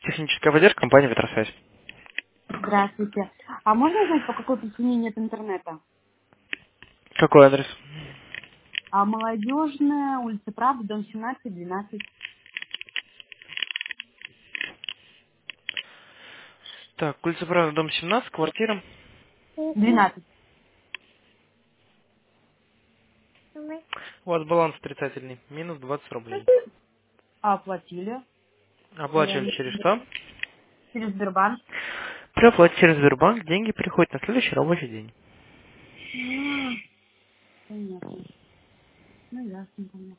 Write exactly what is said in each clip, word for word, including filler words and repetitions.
Техническая поддержка компании «Ветросвязь». Здравствуйте. А можно узнать, по какой причине нет интернета? Какой адрес? А Молодежная, улица Правды, дом семнадцать, двенадцать. Так, улица Правда, дом семнадцать, квартира. двенадцать. У вас баланс отрицательный, минус двадцать рублей. А оплатили? А я Оплачивали не... через что? Через Сбербанк. При оплате через Сбербанк деньги переходят на следующий рабочий день. А, понятно. Ну, ясно, понятно.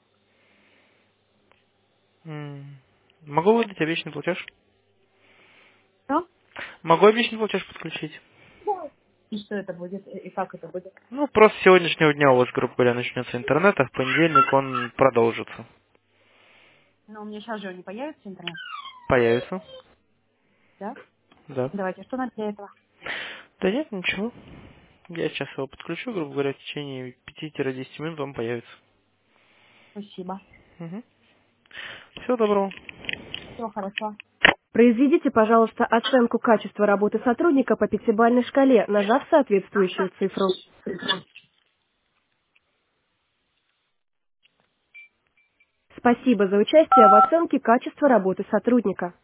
М, Могу выдать обещанный платеж? Что? Могу обещанный платеж подключить? И что это будет? И как это будет? Ну, просто с сегодняшнего дня у вас, грубо говоря, начнется интернет, а в понедельник он продолжится. Но у меня сейчас же не появится интернет, Появится? да? Да. Давайте, что надо для этого? Да нет, ничего. Я сейчас его подключу, грубо говоря, в течение пяти-десяти минут он появится. Спасибо. Угу. Всего доброго. Все хорошо. Произведите, пожалуйста, оценку качества работы сотрудника по пятибалльной шкале, нажав соответствующую цифру. Спасибо за участие в оценке качества работы сотрудника.